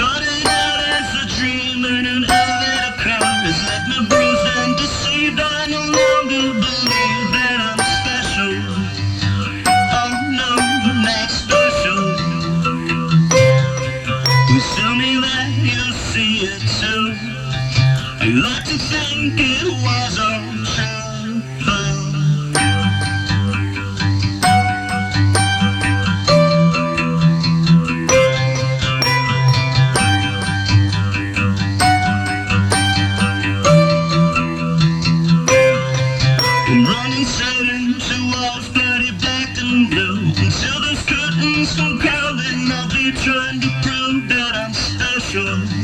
Started out as a dream in an elevator car. It's left me bruised and deceived. I no longer believe that I'm special. Oh no, not special. Please tell me that you see it too. I like to think it was all true. I'm running straight into walls, bloody black and blue. Until those curtains come calling, I'll be trying to prove that I'm special.